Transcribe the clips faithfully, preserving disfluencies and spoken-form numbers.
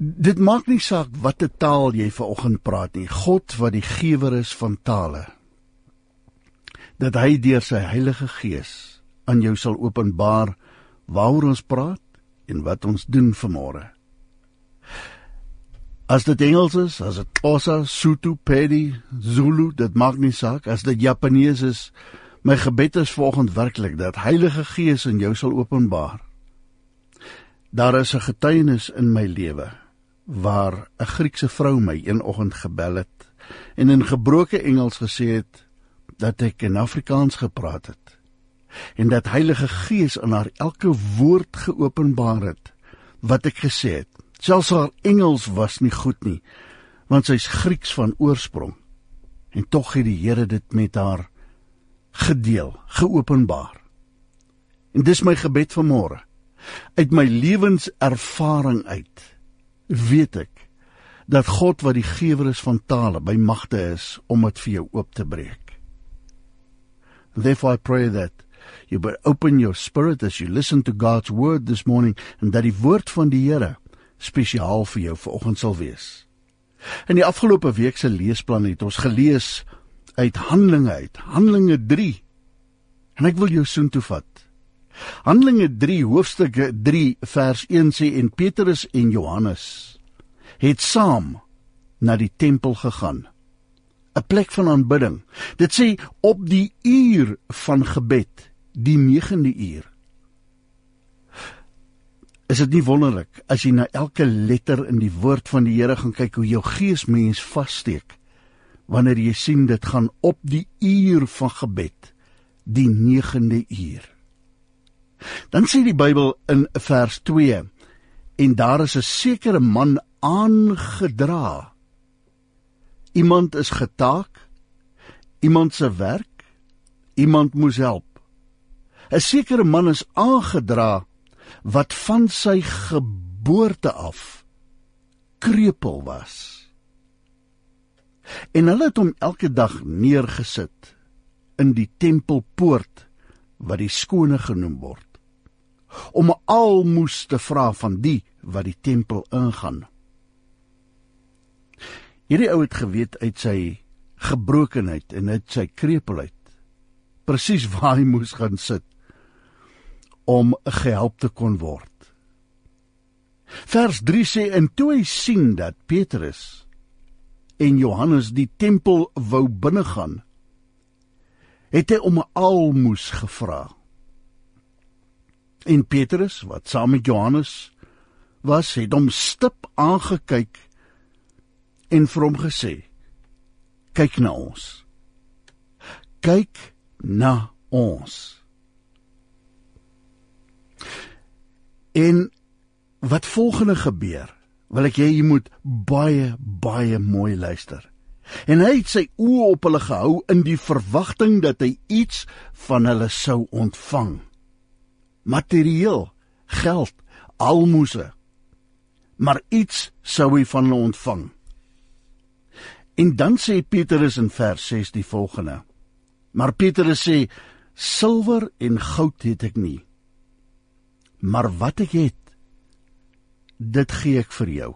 Dit maak nie saak watter taal jy vanoggend praat nie, God wat die gewer is van tale, dat hy deur sy Heilige Gees aan jou sal openbaar waaroor ons praat en wat ons doen vanmôre. As dit Engels is, as dit Xhosa, Sotho, Pedi, Zulu, dit maak nie saak, as dit Japanees is, my gebed is vanoggend werklik dat Heilige Gees in jou sal openbaar. Daar is 'n getuienis in my lewe, waar 'n Griekse vrou my een oggend gebel het, en in gebroke Engels gesê het, dat ek in Afrikaans gepraat het, en dat Heilige Gees aan haar elke woord geopenbaar het, wat ek gesê het. Selfs haar Engels was nie goed nie, want sy is Grieks van oorsprong, en tog het die Here dit met haar gedeel, geopenbaar. En dis my gebed vanmôre. Uit my lewenservaring uit, weet ek, dat God wat die gewer is van tale, by magte is, om het vir jou oop te breek. Therefore I pray that you will open your spirit as you listen to God's word this morning, en dat die woord van die Here spesiaal vir jou vanoggend sal wees. In die afgelope week se leesplan het ons gelees uit Handelinge uit, Handelinge drie, en ek wil jou soontoe vat. Handelinge drie, hoofstuk drie, vers een sê, en Petrus en Johannes het saam na die tempel gegaan, 'n plek van aanbidding. Dit sê, op die uur van gebed, die negende uur. Is dit nie wonderlik, as jy na elke letter in die woord van die Here gaan kyk, hoe jou gees mens vassteek, wanneer jy sien, dit gaan op die uur van gebed, die negende uur. Dan sê die Bybel in vers twee, en daar is 'n sekere man aangedra. Iemand is getaak, iemand se werk, iemand moes help. 'n Sekere man is aangedra, wat van sy geboorte af krepeel was. En hulle het hom elke dag neergesit in die tempelpoort, wat die skone genoem word, om 'n almoes te vra van die wat die tempel ingaan. Hierdie ou het geweet uit sy gebrokenheid en uit sy krepeelheid, presies waar hy moes gaan sit, om gehelp te kon word. Vers drie sê, en toe hy sien dat Petrus en Johannes die tempel wou binnegaan, het hy om 'n almoes gevra. En Petrus, wat saam met Johannes was, het hom stip aangekyk en vir hom gesê, kyk na ons. Kyk na ons. En wat volgende gebeur, wil ek jy moet baie, baie mooi luister. En hy het sy oë op hulle gehou in die verwagting dat hy iets van hulle sou ontvang. Materieel, geld, almoese, maar iets sou hy van hulle ontvang. En dan sê Petrus in vers ses die volgende, maar Petrus sê, silwer en goud het ek nie, maar wat ek het, dit gee ek vir jou.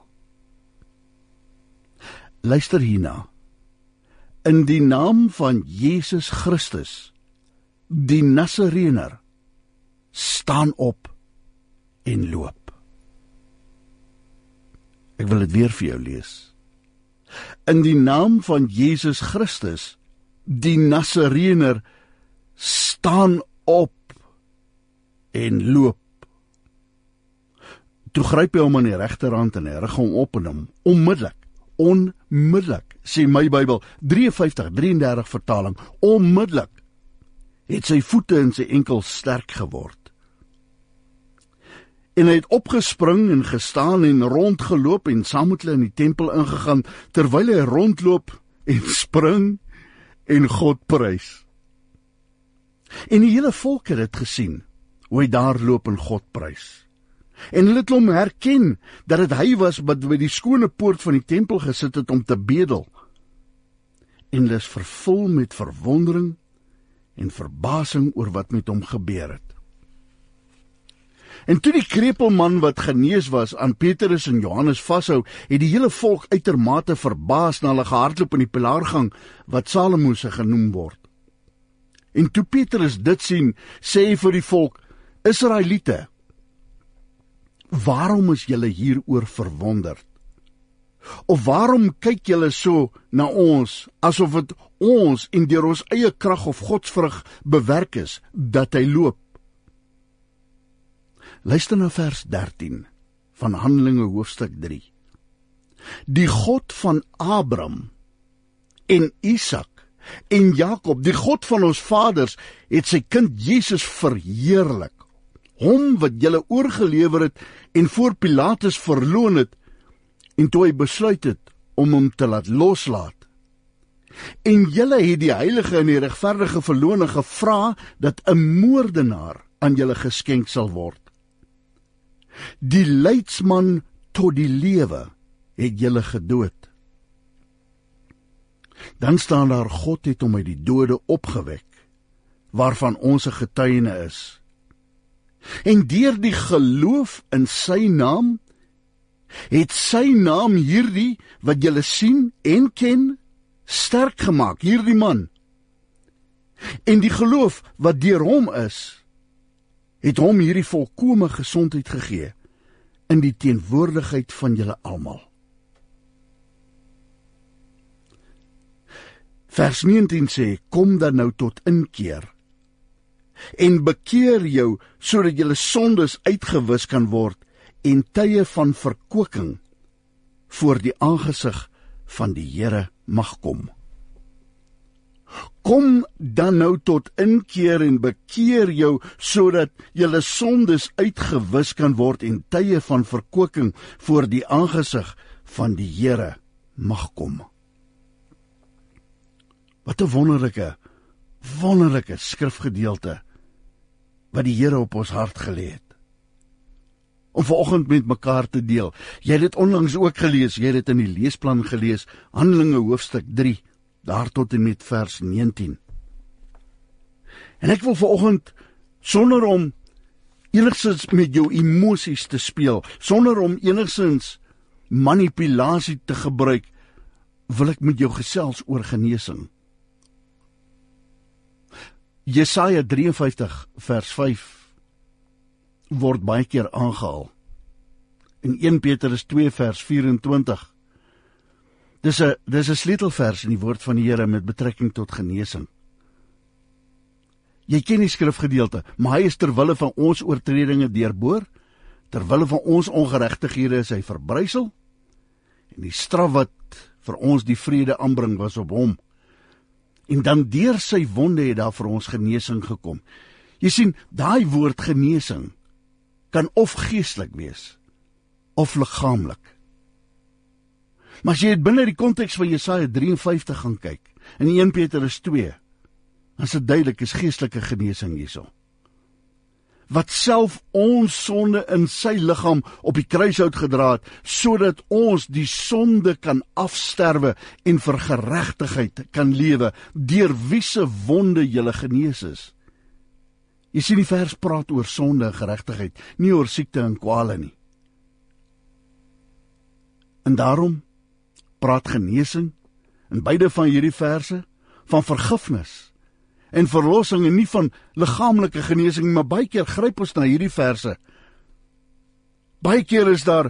Luister hierna. In die naam van Jesus Christus, die Nasarener, staan op en loop. Ek wil dit weer vir jou lees. In die naam van Jesus Christus, die Nasarener, staan op en loop. Toe gryp hy hom aan die regterhand en hy rig hom op en hom onmiddellik, onmiddellik, sê my Bybel, vyf drie drie vertaling, onmiddellik, het sy voete en sy enkel sterk geword. En hy het opgespring en gestaan en rondgeloop en saam met hulle in die tempel ingegaan, terwyl hy rondloop en spring en God prys. En die hele volk het dit gesien, hoe hy daar loop en God prys. En hulle het hom herken, dat het hy was wat by die skone poort van die tempel gesit het om te bedel. En hulle is vervul met verwondering en verbasing oor wat met hom gebeur het. En toe die krepelman wat genees was aan Petrus en Johannes vashou, het die hele volk uitermate verbaas na hulle gehardloop in die pilaargang wat Salomo se genoem word. En toe Petrus dit sien, sê hy vir die volk: Israeliete, waarom is julle hieroor verwonderd? Of waarom kyk julle so na ons, asof het ons en deur ons eie krag of godsvrug bewerk is, dat hy loop? Luister na vers dertien van Handelinge hoofstuk drie. Die God van Abraham en Isak en Jakob, die God van ons vaders, het sy kind Jesus verheerlik, hom wat julle oorgelewer het en voor Pilatus verloon het, en toe hy besluit het om hom te laat loslaat. En julle het die heilige en die regverdige verloning gevra dat 'n moordenaar aan julle geskenk sal word. Die leidsman tot die lewe het julle gedood. Dan staan daar: God het hom uit die dode opgewek, waarvan ons 'n getuie is. En deur die geloof in sy naam, het sy naam hierdie, wat julle sien en ken, sterk gemaak, hierdie man. En die geloof wat deur hom is, het hom hierdie volkome gesondheid gegee, in die teenwoordigheid van julle almal. Vers negentien sê: Kom dan nou tot inkeer, en bekeer jou, sodat julle sondes uitgewis kan word, en tye van verkwikking voor die aangesig van die Here mag kom. Kom dan nou tot inkeer en bekeer jou, sodat julle sondes uitgewis kan word en tye van verkwikking voor die aangesig van die Here mag kom. Wat 'n wonderlike, wonderlike skrifgedeelte wat die Here op ons hart gelê het, om vanoggend met mekaar te deel. Jy het dit onlangs ook gelees, jy het dit in die leesplan gelees, Handelinge hoofstuk drie, daar tot en met vers negentien. En ek wil vanoggend, sonder om enigstens met jou emosies te speel, sonder om enigstens manipulasie te gebruik, wil ek met jou gesels oor genesing. Jesaja drie en vyftig vers vyf word baie keer aangehaal. In een Petrus twee vers vyf-en-twintig. Dis 'n dis 'n sleutelvers in die woord van die Here met betrekking tot genesing. Jy ken die skrifgedeelte, maar hy is ter wille van ons oortredinge deurboor, ter wille van ons ongeregtighede is hy verbrysel, en die straf wat vir ons die vrede aanbring was op hom. En dan deur sy wonde het daar vir ons genesing gekom. Jy sien, daai woord genesing kan of geestelik wees, of liggaamlik. Maar as jy het binne die konteks van Jesaja drie en vyftig gaan kyk, in een Petrus twee, dan is dit duidelik, is geestelike genesing hierso. Wat self ons sonde in sy liggaam op die kruis uitgedra het, sodat ons die sonde kan afsterwe en vir geregtigheid kan lewe, deur wie se wonde julle genees is. Jy sien, die vers praat oor sonde en geregtigheid, nie oor siekte en kwale nie. En daarom praat genesing in beide van hierdie verse van vergifnis en verlossing, en nie van liggaamlike genesing, maar baie keer gryp ons na hierdie verse. Baie keer is daar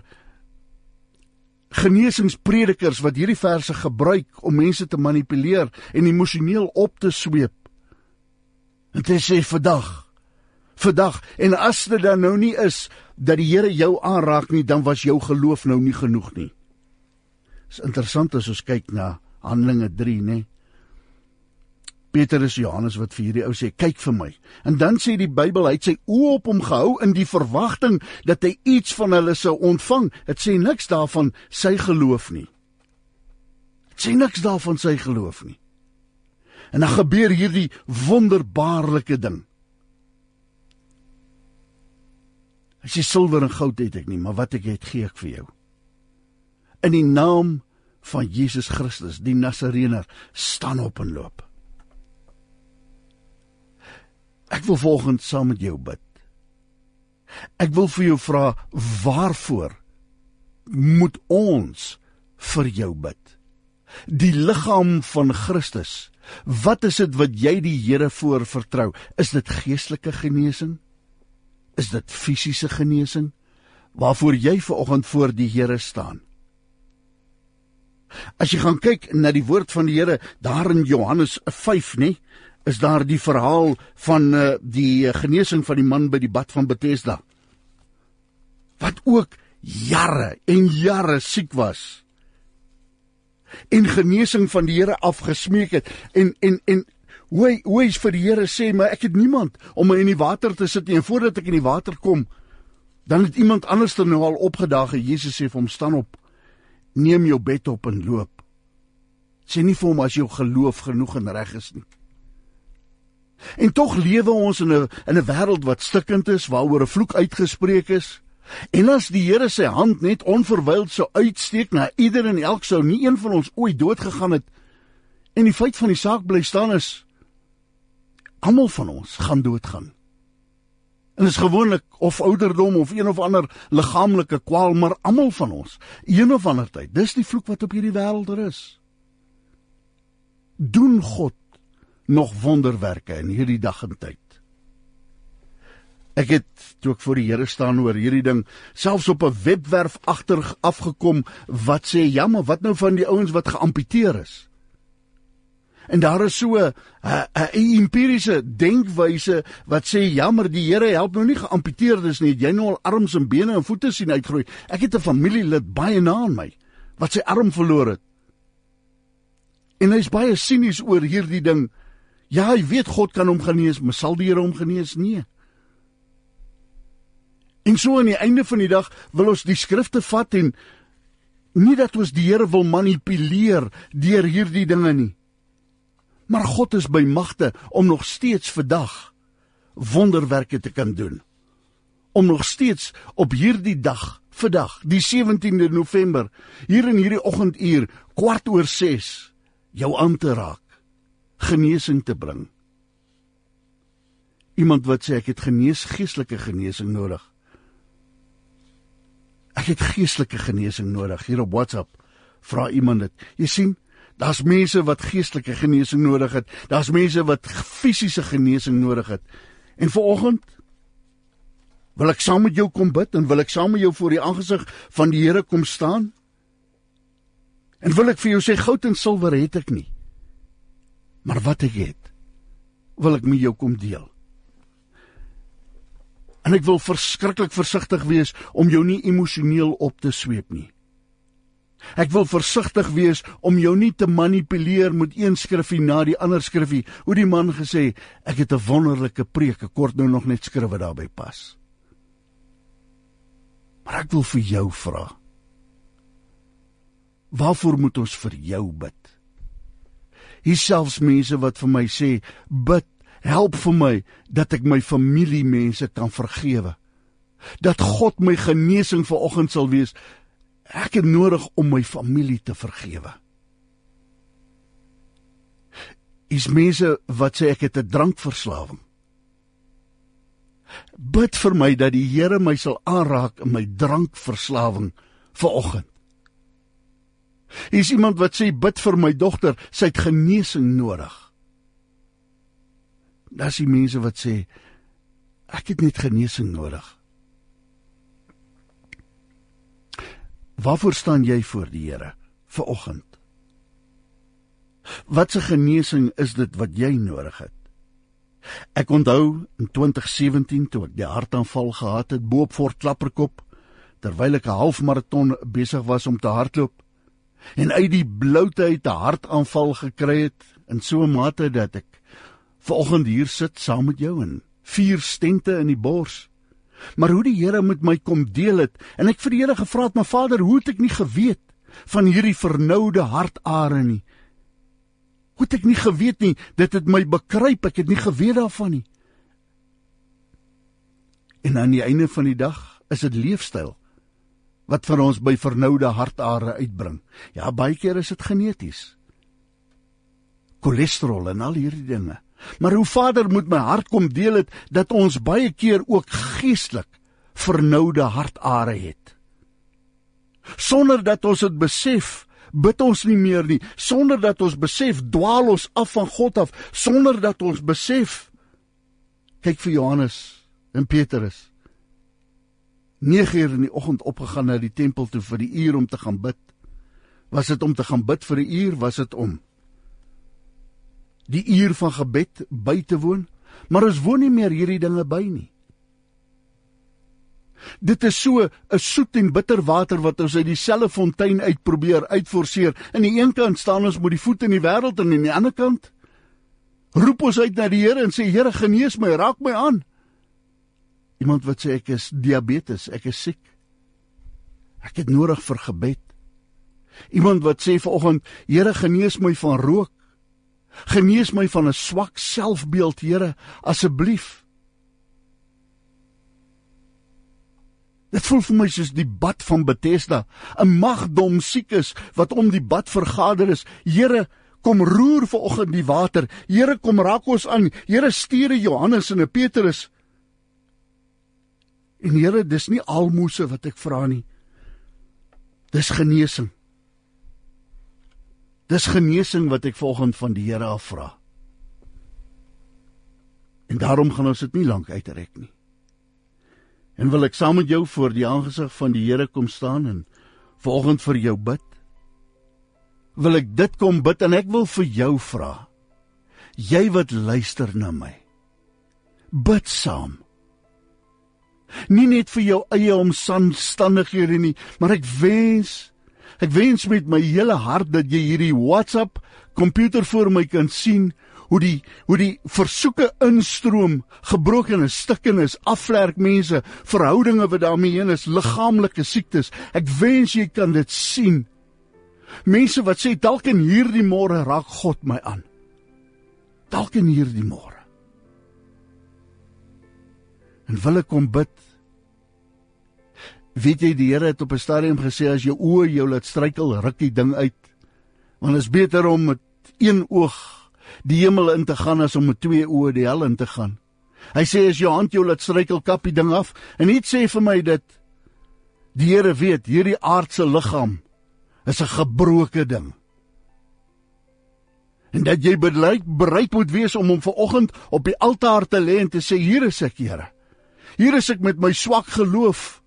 genesingspredikers wat hierdie verse gebruik om mense te manipuleer en emosioneel op te sweep. En te sê, vandag, vandag, en as dit dan nou nie is, dat die Here jou aanraak nie, dan was jou geloof nou nie genoeg nie. Is interessant as ons kyk na Handelinge drie, nee. Petrus Johannes wat vir hierdie ou sê, kyk vir my. En dan sê die Bybel, hy het sy oë op hom gehou in die verwagting dat hy iets van hulle sou ontvang. Het sê niks daarvan sy geloof nie. Het sê niks daarvan sy geloof nie. En dan gebeur hierdie wonderbaarlike ding. Hy sê, silwer en goud het ek nie, maar wat ek het, gee ek vir jou. In die naam van Jesus Christus, die Nasarener, staan op en loop. Ek wil volgens saam met jou bid. Ek wil vir jou vra, waarvoor moet ons vir jou bid? Die liggaam van Christus, wat is dit wat jy die Here voor vertrou? Is dit geestelike genesing? Is dit fisiese genesing? Waarvoor jy vanoggend voor die Here staan? As jy gaan kyk na die woord van die Here, daar in Johannes vyf, nie, is daar die verhaal van uh, die genesing van die man by die bad van Bethesda, wat ook jare en jare siek was, en genesing van die Here afgesmeek het, en, en, en hoe hy, hoe hy vir die Here sê, maar ek het niemand om my in die water te sit nie, en voordat ek in die water kom, dan het iemand anders er nou al opgedaag, en Jesus sê vir hom, staan op, neem jou bed op en loop. Sê nie vir hom as jou geloof genoeg en reg is nie. En tog lewe ons in 'n in 'n wêreld wat stikkend is, waaroor 'n vloek uitgespreek is. En as die Here sy hand net onverwyld sou uitsteek na ieder en elk, sou nie een van ons ooit dood gegaan het. En die feit van die saak bly staan is, almal van ons gaan doodgaan. En dit is gewoonlik of ouderdom of een of ander liggaamlike kwaal, maar almal van ons, een of ander tyd, dis die vloek wat op hierdie wêreld er is. Doen God nog wonderwerke in hierdie dag en tyd? Ek het, toe ek voor die Here staan oor hierdie ding, selfs op 'n webwerf agter afgekom, wat sê, ja, maar wat nou van die ouens wat geamputeer is? En daar is so 'n empiriese denkwyse wat sê, ja, maar die Here help nou nie geamputeerdes nie, het jy nou al arms en bene en voete sien uitgroei? Ek het 'n familielid baie na aan my, wat sy arm verloor het. En hy is baie sinies oor hierdie ding. Ja, hy weet God kan hom genees, maar sal die Here hom genees? Nee. En so aan die einde van die dag wil ons die skrifte vat en nie dat ons die Here wil manipuleer deur hierdie dinge nie. Maar God is by magte om nog steeds vandag wonderwerke te kan doen. Om nog steeds op hierdie dag, vandag, die sewentiende November, hier in hierdie oggenduur, kwart oor ses, jou aan te raak, genesing te bring. Iemand wat sê, ek het genees, geestelike genesing nodig. Ek het geestelike genesing nodig. Hier op WhatsApp vra iemand dit. Jy sien, daar's mense wat geestelike genesing nodig het. Daar's mense wat fisiese genesing nodig het. En vanoggend wil ek saam met jou kom bid en wil ek saam met jou voor die aangesig van die Here kom staan. En wil ek vir jou sê, goud en silwer het ek nie. Maar wat ek het, wil ek met jou kom deel. En ek wil verskriklik versigtig wees om jou nie emosioneel op te sweep nie. Ek wil versigtig wees om jou nie te manipuleer met een skrifgie na die ander skrifgie. Hoe die man gesê, ek het 'n wonderlike preek, ek kort nou nog net skriwe daarby pas. Maar ek wil vir jou vra, waarvoor moet ons vir jou bid? Hier selfs mense wat vir my sê, bid, help vir my, dat ek my familiemense kan vergewe. Dat God my genesing vanoggend sal wees. Ek het nodig om my familie te vergewe. Is mense wat sê, ek het 'n drankverslawing. Bid vir my dat die Here my sal aanraak in my drankverslawing vanoggend. Is iemand wat sê, bid vir my dogter, sy het genesing nodig. Daar's die mense wat sê, ek het net genesing nodig. Waarvoor staan jy voor die Here vanoggend? Wat 'n genesing is dit wat jy nodig het? Ek onthou in twintig sewentien toe ek die hartaanval gehad het bo op Fort Klapperkop, terwyl ek 'n halfmaraton besig was om te hardloop, en uit die bloute uit 'n hartaanval gekry het, in so 'n mate dat ek vanoggend hier sit saam met jou in vier stente in die bors. Maar hoe die Here met my kom deel het, en ek vir die Here gevra het, maar Vader, hoe het ek nie geweet van hierdie vernoude hartare nie? Hoe het ek nie geweet nie, dit het my bekruip, ek het nie geweet daarvan nie. En aan die einde van die dag is dit leefstyl wat vir ons by vernoude hartare uitbring. Ja, baie keer is dit geneties. Cholesterol en al hierdie dinge. Maar hoe Vader moet my hart kom deel het, dat ons baie keer ook geestelik vernoude hartare het. Sonder dat ons het besef, bid ons nie meer nie. Sonder dat ons besef, dwaal ons af van God af. Sonder dat ons besef, kyk vir Johannes en Petrus, nege uur in die oggend opgegaan na die tempel toe vir die uur om te gaan bid. Was dit om te gaan bid vir die uur? Was dit om die uur van gebed by te woon? Maar ons woon nie meer hierdie dinge by nie. Dit is so 'n soet en bitter water wat ons uit dieselfde fontein uitprobeer uitforceer. Aan die een kant staan ons met die voet in die wêreld en aan die ander kant roep ons uit na die Here en sê, Here, genees my, raak my aan. Iemand wat sê, ek is diabetes, ek is siek. Ek het nodig vir gebed. Iemand wat sê vanoggend, Here, genees my van rook. Genees my van 'n swak selfbeeld, Here, asseblief. Dit voel vir my soos die bad van Bethesda, 'n magdom siek is wat om die bad vergader is. Here, kom roer vanoggend die water. Here, kom raak ons aan. Here, stuur Johannes en Petrus. En Here, dis nie almose wat ek vra nie. Dis genesing. Dis genesing wat ek volgens van die Here af vra. En daarom gaan ons dit nie lank uitrek nie. En wil ek saam met jou voor die aangesig van die Here kom staan en vanoggend vir jou bid. Wil ek dit kom bid en ek wil vir jou vra. Jy wat luister na my. Bid saam. Nie net vir jou eie omstandighede nie, maar ek wens Ek wens met my hele hart dat jy hierdie WhatsApp komputer voor my kan sien, hoe die, hoe die versoeke instroom, gebrokenis, stikkenis, afvlerk mense, verhoudinge wat daarmee heen is, liggaamlike siektes. Ek wens jy kan dit sien. Mense wat sê, dalk in hierdie môre raak God my aan. Dalk in hierdie môre. En wil ek kom bid. Weet jy, die Here het op 'n stadium gesê, as jou oë jou laat struikel, ruk die ding uit. Want het is beter om met een oog die hemel in te gaan, as om met twee oë die hel in te gaan. Hy sê, as jou hand jou laat struikel, kap die ding af. En niet sê vir my dit, die Here weet, hierdie aardse liggaam is 'n gebroke ding. En dat jy bereid, bereid moet wees om hom vanoggend op die altaar te lê en te sê, hier is ek, Here. Hier is ek met my swak geloof.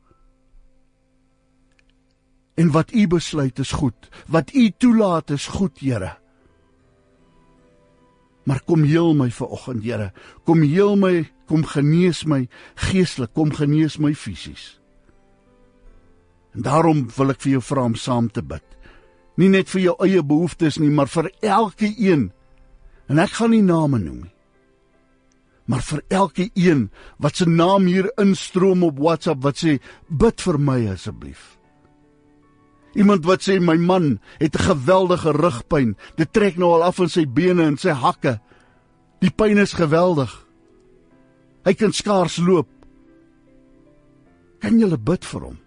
En wat U besluit is goed. Wat U toelaat is goed, Here. Maar kom heel my vanoggend, Here. Kom heel my, kom genees my geestelik, kom genees my fisies. En daarom wil ek vir jou vra om saam te bid. Nie net vir jou eie behoeftes nie, maar vir elke een. En ek gaan nie name noem nie. Maar vir elke een wat sy naam hier instroom op WhatsApp, wat sê, bid vir my asseblief. Iemand wat sê, my man het 'n geweldige rugpyn, dit trek nou al af in sy bene en sy hakke, die pyn is geweldig, hy kan skaars loop. Kan julle bid vir hom?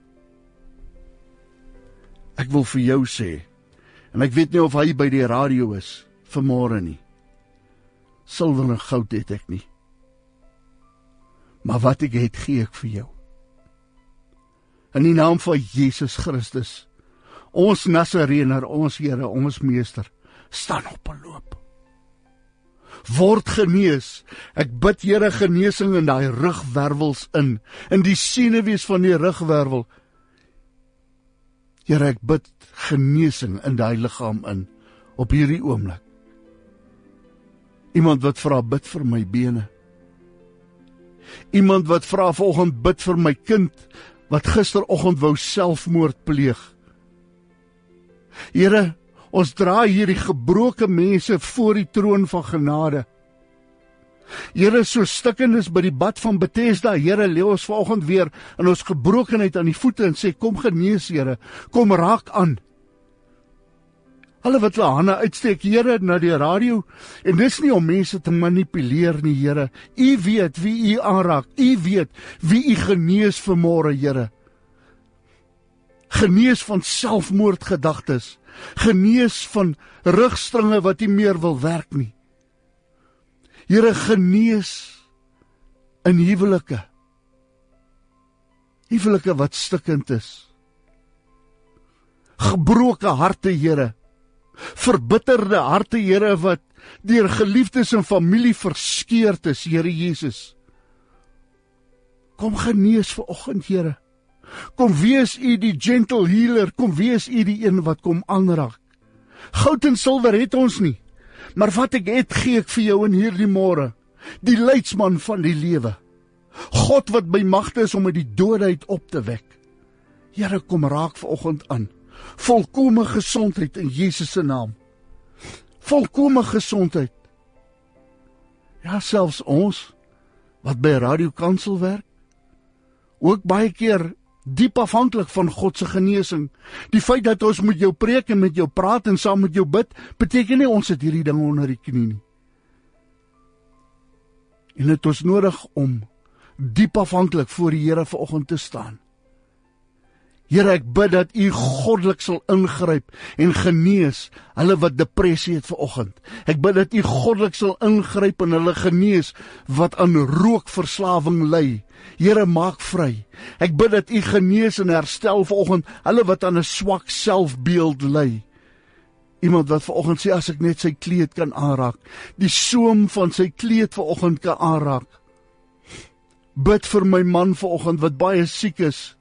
Ek wil vir jou sê, en ek weet nie of hy by die radio is, vanmôre nie, silwer en goud het ek nie, maar wat ek het, gee ek vir jou. In die naam van Jesus Christus, ons Nasareëner, ons Here, ons Meester, staan op en loop. Word genees. Ek bid, Here, genesing in daai rugwervels in, in die senuwees van die rugwervel. Here, ek bid genesing in daai liggaam in, op hierdie oomblik. Iemand wat vra, bid vir my bene. Iemand wat vra vanoggend, bid vir my kind, wat gisteroggend wou selfmoord pleeg. Here, ons dra hierdie gebroke mense voor die troon van genade. Here, so stikkendes by die bad van Bethesda, Here, lê ons vanoggend weer in ons gebrokenheid aan die voete en sê, kom genees, Here, kom raak aan. Hulle wat hulle hande uitsteek, Here, na die radio, en dis nie om mense te manipuleer nie, Here. U weet wie U aanraak, U weet wie U genees vanmôre, Here. Genees van selfmoordgedagtes, genees van rugstringe wat nie meer wil werk nie. Here, genees in huwelike. huwelike wat stikkend is, gebroke harte, Here, verbitterde harte, Here, wat deur geliefdes en familie verskeurd is, Here Jesus. Kom genees vanoggend, Here. Kom wees U die gentle healer, kom wees U die een wat kom aanraak. Goud en silwer het ons nie, maar wat ek het, gee ek vir jou in hierdie môre, die leidsman van die lewe. God wat by magte is om uit die doodheid op te wek. Here, kom raak vanoggend aan. Volkome gesondheid in Jesus se naam. Volkome gesondheid. Ja, selfs ons, wat by Radio Kansel werk, ook baie keer diep afhanklik van God se genesing. Die feit dat ons met jou preek en met jou praat en saam met jou bid, beteken nie ons het hierdie ding onder die knie nie. En het ons nodig om diep afhanklik voor die Here vanoggend te staan. Here, ek bid dat U goddelik sal ingryp en genees hulle wat depressie het vanoggend. Ek bid dat U goddelik sal ingryp en hulle genees wat aan rookverslawing ly. Here, maak vry. Ek bid dat U genees en herstel vanoggend hulle wat aan 'n swak selfbeeld ly. Iemand wat vanoggend sê, as ek net sy kleed kan aanraak, die soem van sy kleed vanoggend kan aanraak. Bid vir my man vanoggend wat baie siek is.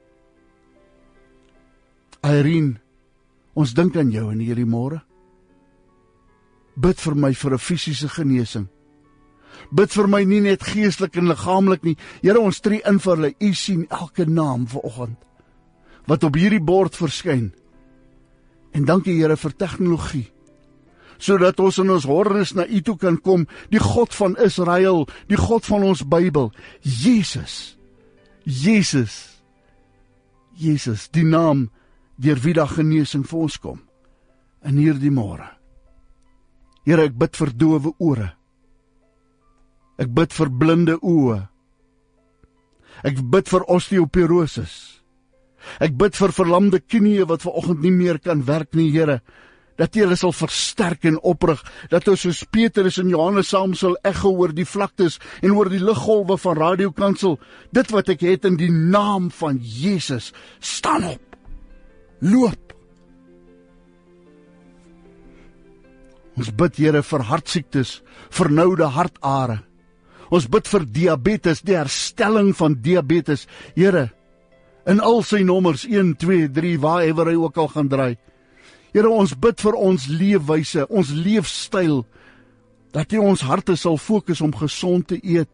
Irene, ons dink aan jou in hierdie môre. Bid vir my vir 'n fisiese genesing. Bid vir my nie net geestelik en liggaamlik nie. Here, ons tree in vir hulle. U sien elke naam vanoggend wat op hierdie bord verskyn. En dankie, Here, vir tegnologie, sodat ons in ons horrus na U toe kan kom, die God van Israel, die God van ons Bybel, Jesus, Jesus, Jesus, die naam deur wie daar genesing vir ons kom, in hierdie môre. Here, ek bid vir dowe ore, ek bid vir blinde oë, ek bid vir osteoporosis, ek bid vir verlamde knieë wat vanoggend nie meer kan werk nie, Here, dat U hulle sal versterk en oprig, dat ons soos Petrus en Johannes saam sal ekho oor die vlaktes en oor die liggolwe van Radio Kansel, dit wat ek het in die naam van Jesus, staan op, loop. Ons bid, Here, vir hartsiektes, vernoude hartare. Ons bid vir diabetes, die herstelling van diabetes, Here, in al sy nommers, een, twee, drie, waarever hy ook al gaan draai. Here, ons bid vir ons leefwyse, ons leefstyl, dat U ons harte sal fokus om gesond te eet,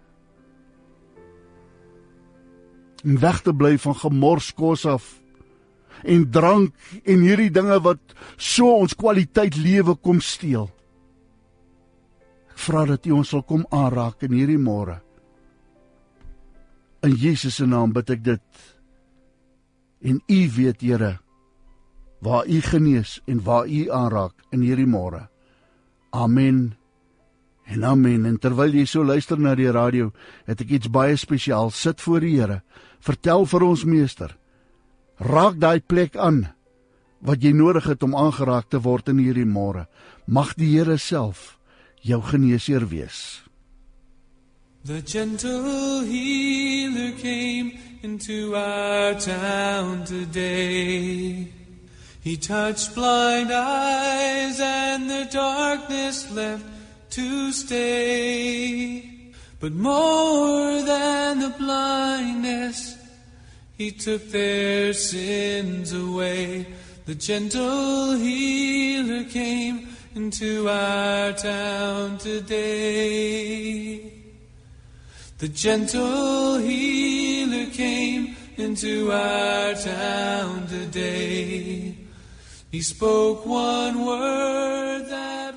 en weg te bly van gemors kos af, en drank, en hierdie dinge wat so ons kwaliteit lewe kom steel. Ek vra dat U ons sal kom aanraak in hierdie môre. In Jesus se naam bid ek dit, en U weet, Here, waar U genees en waar U aanraak in hierdie môre. Amen en amen. En terwyl jy so luister na die radio, het ek iets baie spesiaal. Sit voor die Here, vertel vir ons meester, raak daai plek aan wat jy nodig het om aangeraak te word in hierdie môre. Mag die Here self jou geneesheer wees. The gentle healer came into our town today. He touched blind eyes and the darkness left to stay. But more than the blindness, He took their sins away. The gentle healer came into our town today. The gentle healer came into our town today. He spoke one word that